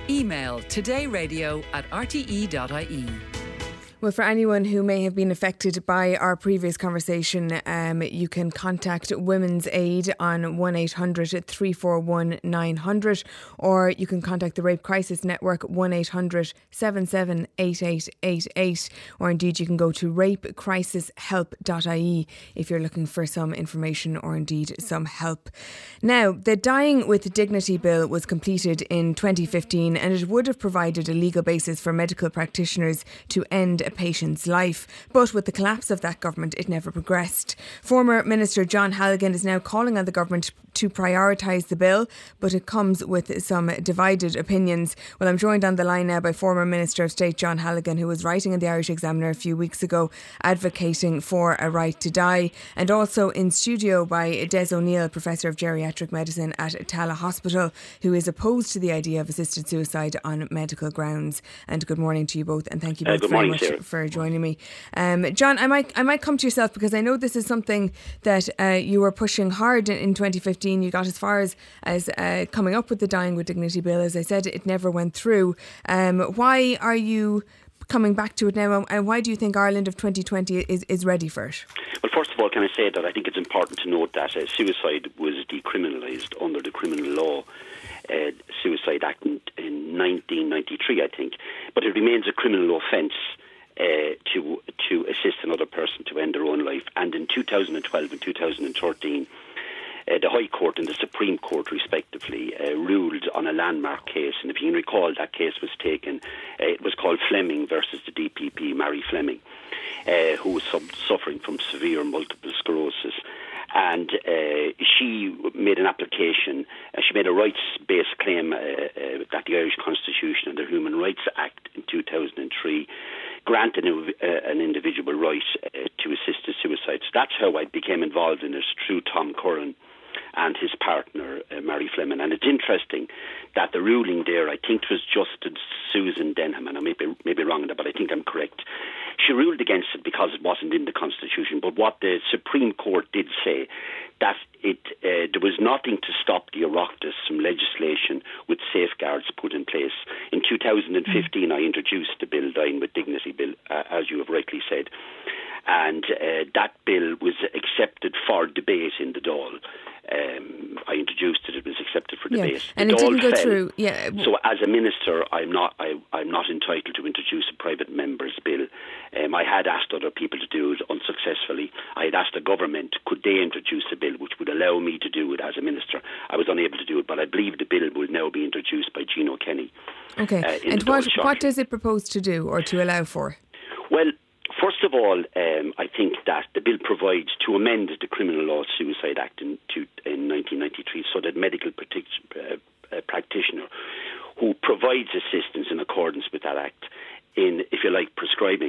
Email todayradio@rte.ie. Well, for anyone who may have been affected by our previous conversation, you can contact Women's Aid on 1800 341 900, or you can contact the Rape Crisis Network 1800 77 8888, or indeed you can go to rapecrisishelp.ie if you're looking for some information or indeed some help. Now, the Dying with Dignity Bill was completed in 2015, and it would have provided a legal basis for medical practitioners to end a patient's life. But with the collapse of that government, it never progressed. Former Minister John Halligan is now calling on the government to prioritise the bill, but it comes with some divided opinions. Well, I'm joined on the line now by former Minister of State John Halligan, who was writing in the Irish Examiner a few weeks ago advocating for a right to die, and also in studio by Des O'Neill, Professor of Geriatric Medicine at Tallaght Hospital, who is opposed to the idea of assisted suicide on medical grounds. And good morning to you both, and thank you both very much for joining me. John, I might come to yourself, because I know this is something that you were pushing hard in 2015. You got as far as coming up with the Dying with Dignity Bill. As I said, it never went through. Why are you coming back to it now, and why do you think Ireland of 2020 is ready for it? Well, first of all, can I say that I think it's important to note that suicide was decriminalised under the Criminal Law Suicide Act in 1993, I think, but it remains a criminal offence to assist another person to end their own life. And in 2012 and 2013, the High Court and the Supreme Court, respectively, ruled on a landmark case. And if you can recall, that case was taken, it was called Fleming versus the DPP, Mary Fleming, who was suffering from severe multiple sclerosis. And she made an application, she made a rights-based claim that the Irish Constitution and the Human Rights Act in 2003 granted an individual right to assisted suicide. So that's how I became involved in it, through Tom Curran and his partner, Mary Fleming. And it's interesting that the ruling there, I think it was Justice Susan Denham, and I may be wrong in that, but I think I'm correct. She ruled against it because it wasn't in the Constitution. But what the Supreme Court did say, that there was nothing to stop the Oireachtas from legislation with safeguards put in place. In 2015, I introduced the bill, Dying with Dignity Bill, as you have rightly said. And that bill was accepted for debate in the Dáil. I introduced it; it was accepted for debate. And it didn't go through. Yeah. So, as a minister, I'm not entitled to introduce a private member's bill. I had asked other people to do it unsuccessfully. I had asked the government, could they introduce a bill which would allow me to do it as a minister. I was unable to do it, but I believe the bill will now be introduced by Gino Kenny. Okay. And what does it propose to do or to allow for? Well, first of all, I think that the bill provides to amend the Criminal Law Suicide Act in 1993 so that medical practitioner who provides assistance in accordance with that act in, if you like, prescribing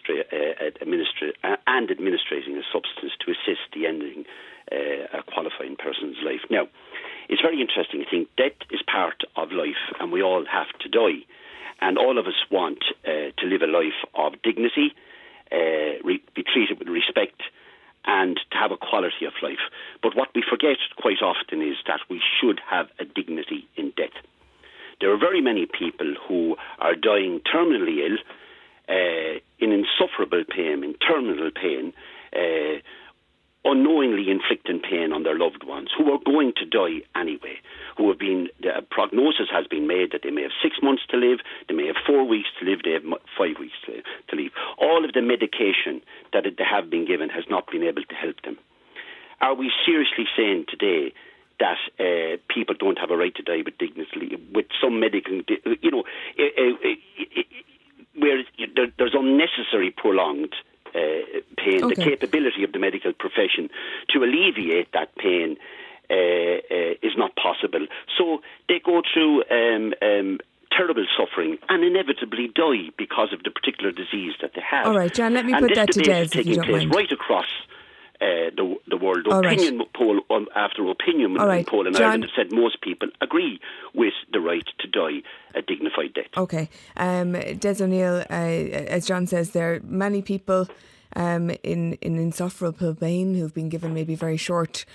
and administrating a substance to assist the ending a qualifying person's life. Now, it's very interesting. I think death is part of life, and we all have to die. And all of us want to live a life of dignity, be treated with respect, and to have a quality of life. But what we forget quite often is that we should have a dignity in death. There are very many people who are dying terminally ill, in insufferable pain, in terminal pain, unknowingly inflicting pain on their loved ones, who are going to die anyway, the prognosis has been made that they may have 6 months to live, they may have 4 weeks to live, they have 5 weeks to live. All of the medication that they have been given has not been able to help them. Are we seriously saying today that people don't have a right to die with dignity, with some medical, where there's unnecessary prolonged pain, the capability of the medical profession to alleviate that pain is not possible. So they go through terrible suffering and inevitably die because of the particular disease that they have. All right, John, let me put that to Des, if you don't mind. Right across the world. Opinion poll after opinion poll in Ireland has said most people agree with the right to die a dignified death. Okay. Des O'Neill, as John says there, many people in insufferable pain, who've been given maybe very short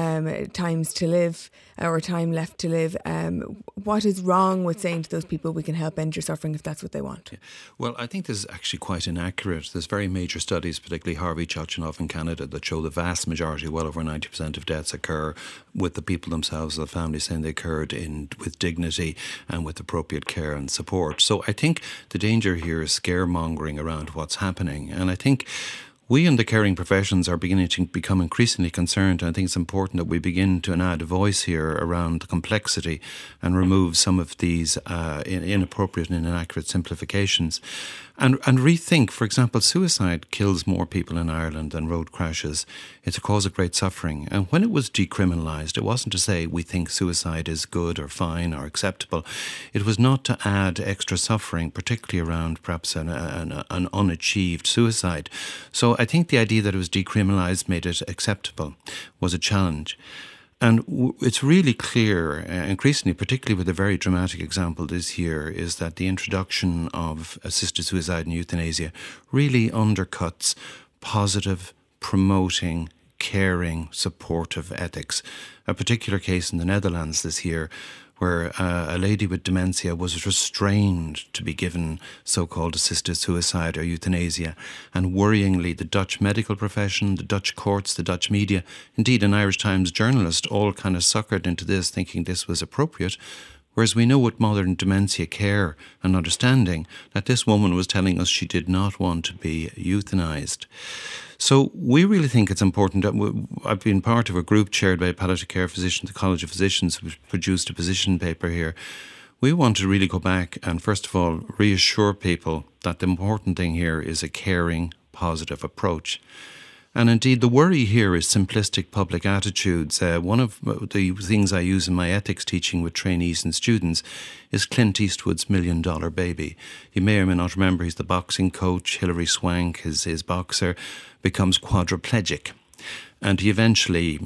times to live or time left to live. What is wrong with saying to those people, we can help end your suffering if that's what they want? Well, I think this is actually quite inaccurate. There's very major studies, particularly Harvey Chochinov in Canada, that show the vast majority, well over 90% of deaths occur with the people themselves, the family saying they occurred with dignity and with appropriate care and support. So I think the danger here is scaremongering around what's happening. And I think we in the caring professions are beginning to become increasingly concerned. And I think it's important that we begin to add a voice here around the complexity and remove some of these inappropriate and inaccurate simplifications. And rethink, for example, suicide kills more people in Ireland than road crashes. It's a cause of great suffering. And when it was decriminalised, it wasn't to say we think suicide is good or fine or acceptable. It was not to add extra suffering, particularly around perhaps an unachieved suicide. So I think the idea that it was decriminalised made it acceptable was a challenge. And it's really clear, increasingly, particularly with a very dramatic example this year, is that the introduction of assisted suicide and euthanasia really undercuts positive, promoting, caring, supportive ethics. A particular case in the Netherlands this year where a lady with dementia was restrained to be given so-called assisted suicide or euthanasia. And worryingly, the Dutch medical profession, the Dutch courts, the Dutch media, indeed an Irish Times journalist, all kind of suckered into this, thinking this was appropriate. Whereas we know with modern dementia care and understanding that this woman was telling us she did not want to be euthanized. So we really think it's important that I've been part of a group chaired by palliative care physicians, the College of Physicians, who produced a position paper here. We want to really go back and first of all reassure people that the important thing here is a caring, positive approach. And indeed, the worry here is simplistic public attitudes. One of the things I use in my ethics teaching with trainees and students is Clint Eastwood's $1 Million Baby. You may or may not remember he's the boxing coach. Hilary Swank, his boxer, becomes quadriplegic. And he eventually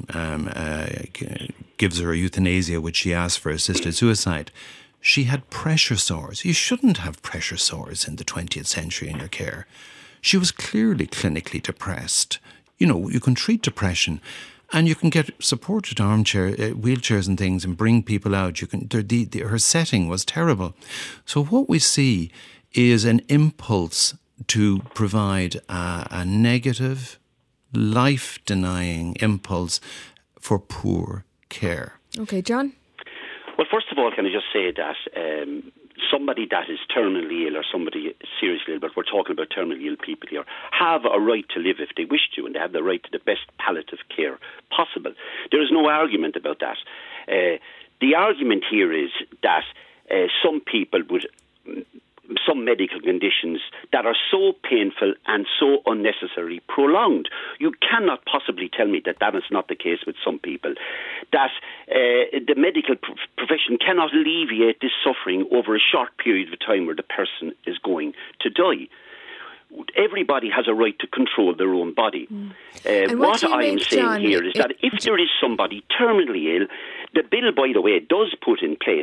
gives her euthanasia, which she asks for assisted suicide. She had pressure sores. You shouldn't have pressure sores in the 20th century in your care. She was clearly clinically depressed. You know, you can treat depression and you can get supported wheelchairs and things and bring people out. Her setting was terrible. So what we see is an impulse to provide a negative, life-denying impulse for poor care. Okay, John? Well, first of all, can I just say that somebody that is terminally ill or somebody seriously ill, but we're talking about terminally ill people here, have a right to live if they wish to, and they have the right to the best palliative care possible. There is no argument about that. The argument here is that some people would... some medical conditions that are so painful and so unnecessarily prolonged. You cannot possibly tell me that that is not the case with some people, that the medical profession cannot alleviate this suffering over a short period of time where the person is going to die. Everybody has a right to control their own body. What I am saying here is that if there is somebody terminally ill, the bill, by the way, does put in place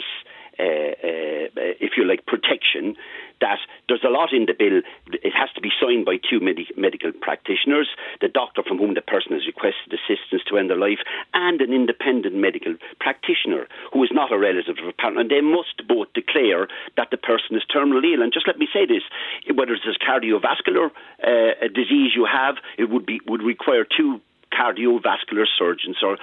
if you like, protection, that there's a lot in the bill. It has to be signed by two medical practitioners, the doctor from whom the person has requested assistance to end their life, and an independent medical practitioner who is not a relative of a partner. And they must both declare that the person is terminally ill. And just let me say this, whether it's a cardiovascular disease you have, it would require two cardiovascular surgeons or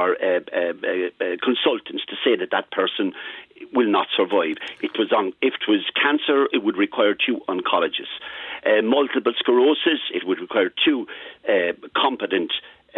consultants to say that person will not survive. If it was cancer, it would require two oncologists. Multiple sclerosis, it would require two competent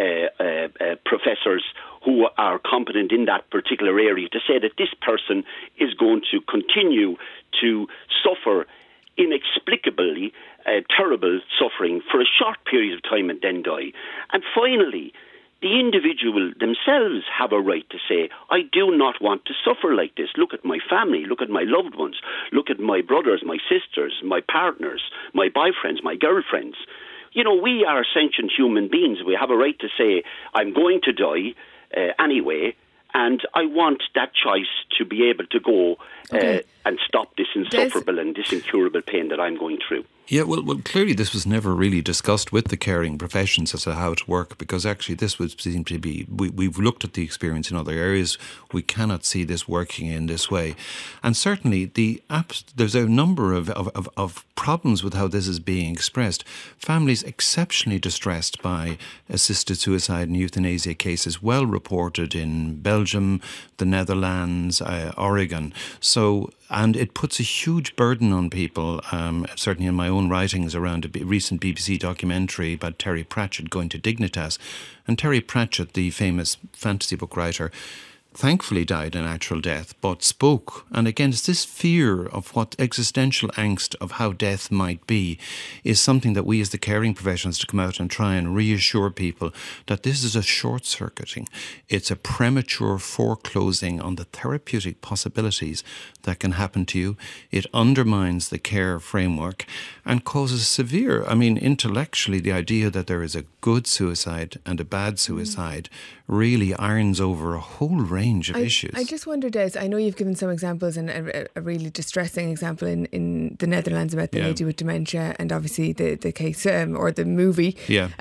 professors who are competent in that particular area to say that this person is going to continue to suffer inexplicably terrible suffering for a short period of time and then die. And finally, the individual themselves have a right to say, I do not want to suffer like this. Look at my family, look at my loved ones, look at my brothers, my sisters, my partners, my boyfriends, my girlfriends. You know, we are sentient human beings. We have a right to say, I'm going to die anyway, and I want that choice to be able to go and stop this insufferable and this incurable pain that I'm going through. Yeah, well, clearly this was never really discussed with the caring professions as to how to work, because actually this would seem to be, we've looked at the experience in other areas, we cannot see this working in this way. And certainly there's a number of problems with how this is being expressed. Families exceptionally distressed by assisted suicide and euthanasia cases, well reported in Belgium, the Netherlands, Oregon. And it puts a huge burden on people, certainly in my own writings around a recent BBC documentary about Terry Pratchett going to Dignitas. And Terry Pratchett, the famous fantasy book writer, thankfully died a natural death, but spoke. And again, it's this fear of what existential angst of how death might be is something that we as the caring professionals to come out and try and reassure people that this is a short-circuiting. It's a premature foreclosing on the therapeutic possibilities that can happen to you. It undermines the care framework and causes intellectually, the idea that there is a good suicide and a bad suicide really irons over a whole range of issues. I just wonder, Des, I know you've given some examples, and a really distressing example in the Netherlands about the lady with dementia, and obviously the case or the movie,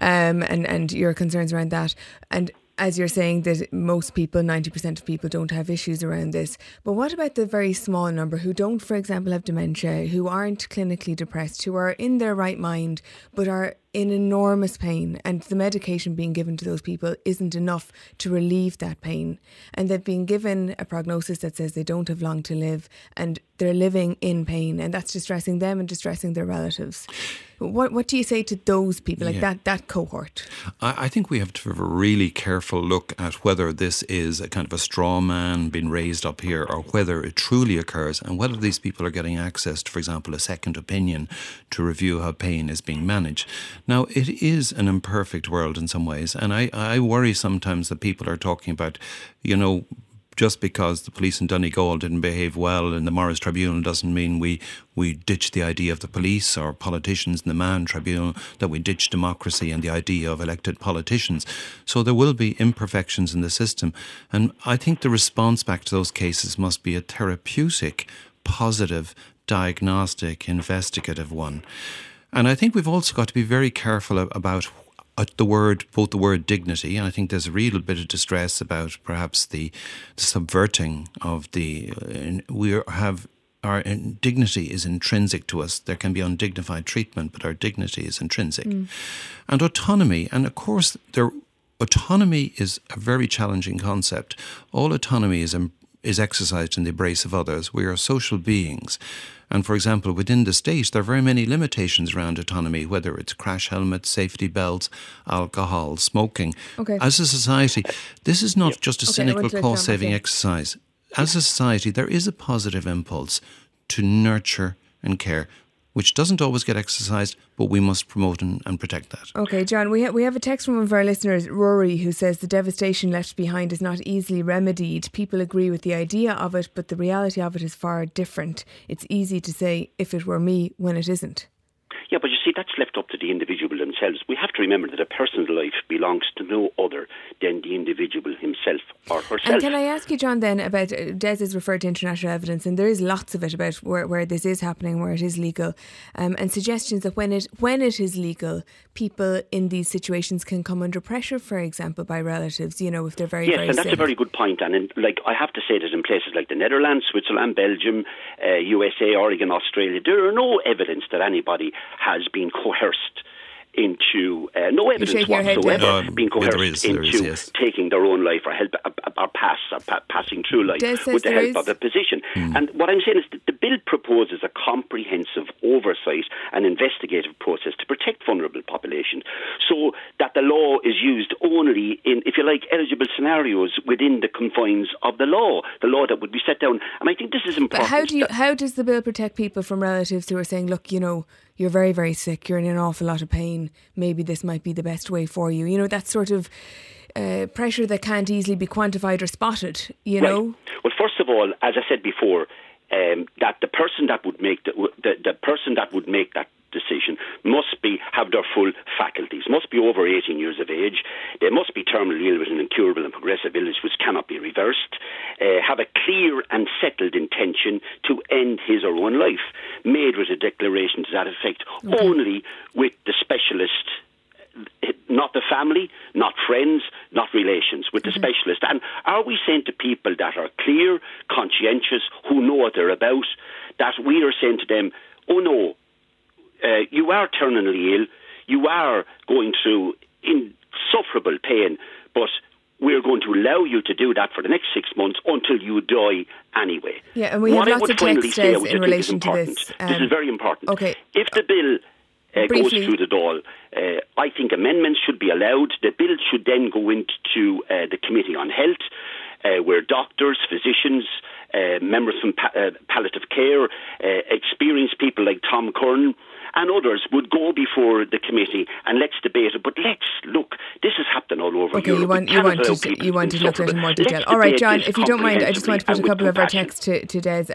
and your concerns around that. And as you're saying that most people, 90% of people, don't have issues around this. But what about the very small number who don't, for example, have dementia, who aren't clinically depressed, who are in their right mind, but are in enormous pain, and the medication being given to those people isn't enough to relieve that pain, and they've been given a prognosis that says they don't have long to live, and they're living in pain, and that's distressing them and distressing their relatives. What do you say to those people, like that cohort? I think we have to have a really careful look at whether this is a kind of a straw man being raised up here, or whether it truly occurs, and whether these people are getting access to, for example, a second opinion to review how pain is being managed. Now, it is an imperfect world in some ways, and I worry sometimes that people are talking about, just because the police in Donegal didn't behave well in the Morris Tribunal doesn't mean we ditch the idea of the police or politicians in the Mahon Tribunal, that we ditch democracy and the idea of elected politicians. So there will be imperfections in the system. And I think the response back to those cases must be a therapeutic, positive, diagnostic, investigative one. And I think we've also got to be very careful about both the word dignity, and I think there's a real bit of distress about perhaps the subverting of our dignity is intrinsic to us. There can be undignified treatment, but our dignity is intrinsic. And autonomy, and of course autonomy is a very challenging concept. All autonomy is exercised in the embrace of others. We are social beings. And for example, within the state, there are very many limitations around autonomy, whether it's crash helmets, safety belts, alcohol, smoking. Okay. As a society, this is not just a cynical cost-saving exercise. As a society, there is a positive impulse to nurture and care, which doesn't always get exercised, but we must promote and protect that. Okay, John, we have a text from one of our listeners, Rory, who says the devastation left behind is not easily remedied. People agree with the idea of it, but the reality of it is far different. It's easy to say, if it were me, when it isn't. Yeah, but you see, that's left up to the individual themselves. We have to remember that a person's life belongs to no other than the individual himself or herself. And can I ask you, John, then, about, Des has referred to international evidence, and there is lots of it about where this is happening, where it is legal, and suggestions that when it is legal, people in these situations can come under pressure, for example, by relatives, if they're very, very sick. Yes, and that's a very good point. And I have to say that in places like the Netherlands, Switzerland, Belgium, USA, Oregon, Australia, there are no evidence that anybody has been coerced into no evidence whatsoever being coerced into taking their own life or passing through life with the help of a physician. And what I'm saying is that the bill proposes a comprehensive oversight and investigative process to protect vulnerable populations, so that the law is used only in, if you like, eligible scenarios within the confines of the law that would be set down. And I think this is important. But how does the bill protect people from relatives who are saying, look, you're very, very sick, you're in an awful lot of pain, maybe this might be the best way for you? That sort of pressure that can't easily be quantified or spotted, know? Well, first of all, as I said before, that the person that would make the person that would make that decision must have their full faculties, must be over 18 years of age, they must be terminally ill with an incurable and progressive illness which cannot be reversed, have a clear and settled intention to end his or her own life. made with a declaration to that effect, only with the specialist, not the family, not friends, not relations, with the specialist. And are we saying to people that are clear, conscientious, who know what they're about, that we are saying to them, oh no, you are terminally ill, you are going through insufferable pain, but we're going to allow you to do that for the next 6 months until you die anyway. Yeah, and we have lots of texts in relation to this. This is very important. Okay. If the bill goes through the Dáil, I think amendments should be allowed. The bill should then go into the Committee on Health, where doctors, physicians, members from palliative care, experienced people like Tom Curran and others would go before the committee and let's debate it. But look, this is happening all over Europe. You want to look at it in more detail. All right, John, if you don't mind, I just want to put a couple of our texts to Des.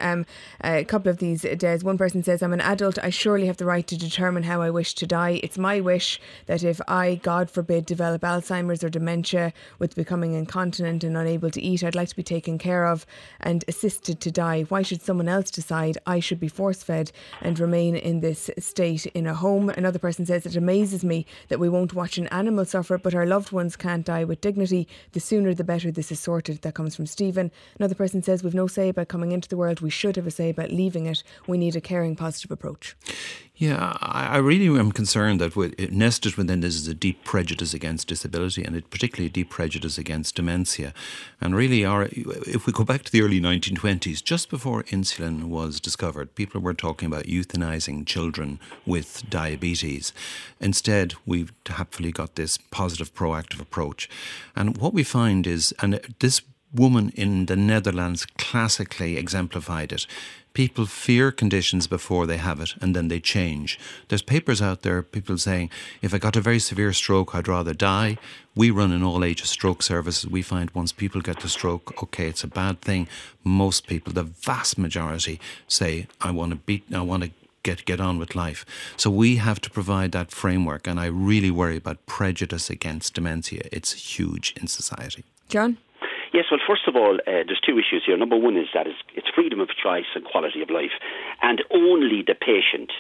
A couple of these, Des. One person says, I'm an adult, I surely have the right to determine how I wish to die. It's my wish that if I, God forbid, develop Alzheimer's or dementia with becoming incontinent and unable to eat, I'd like to be taken care of and assisted to die. Why should someone else decide I should be force-fed and remain in this state in a home? Another person says, it amazes me that we won't watch an animal suffer, but our loved ones can't die with dignity. The sooner the better this is sorted. That comes from Stephen. Another person says, we've no say about coming into the world. We should have a say about leaving it. We need a caring, positive approach. Yeah, I really am concerned that nested within this is a deep prejudice against disability, and particularly a deep prejudice against dementia. And really, if we go back to the early 1920s, just before insulin was discovered, people were talking about euthanizing children with diabetes. Instead, we've happily got this positive, proactive approach. And what we find is, and this woman in the Netherlands classically exemplified it. People fear conditions before they have it, and then they change. There's papers out there, people saying, if I got a very severe stroke, I'd rather die. We run an all-ages stroke service. We find once people get the stroke, okay, it's a bad thing. Most people, the vast majority, say, I want to get on with life. So we have to provide that framework, and I really worry about prejudice against dementia. It's huge in society. John? Yes, well, first of all, there's two issues here. Number one is that it's freedom of choice and quality of life. And only the patient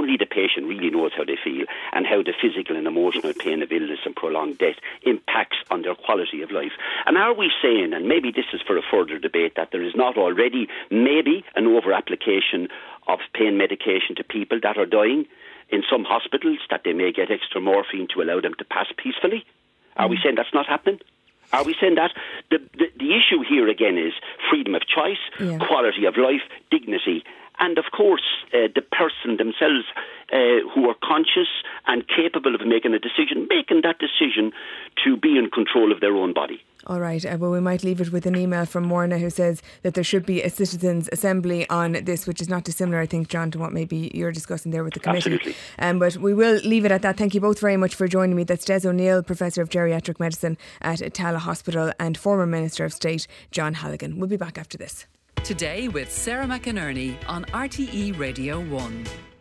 really knows how they feel and how the physical and emotional pain of illness and prolonged death impacts on their quality of life. And are we saying, and maybe this is for a further debate, that there is not already maybe an over-application of pain medication to people that are dying in some hospitals, that they may get extra morphine to allow them to pass peacefully? Are we saying that's not happening? Are we saying that? The issue here again is freedom of choice, quality of life, dignity, and of course the person themselves who are conscious and capable of making that decision to be in control of their own body. All right, well, we might leave it with an email from Morna who says that there should be a citizens' assembly on this, which is not dissimilar, I think, John, to what maybe you're discussing there with the committee. Absolutely. But we will leave it at that. Thank you both very much for joining me. That's Des O'Neill, Professor of Geriatric Medicine at Tallaght Hospital, and former Minister of State John Halligan. We'll be back after this. Today with Sarah McInerney on RTE Radio 1.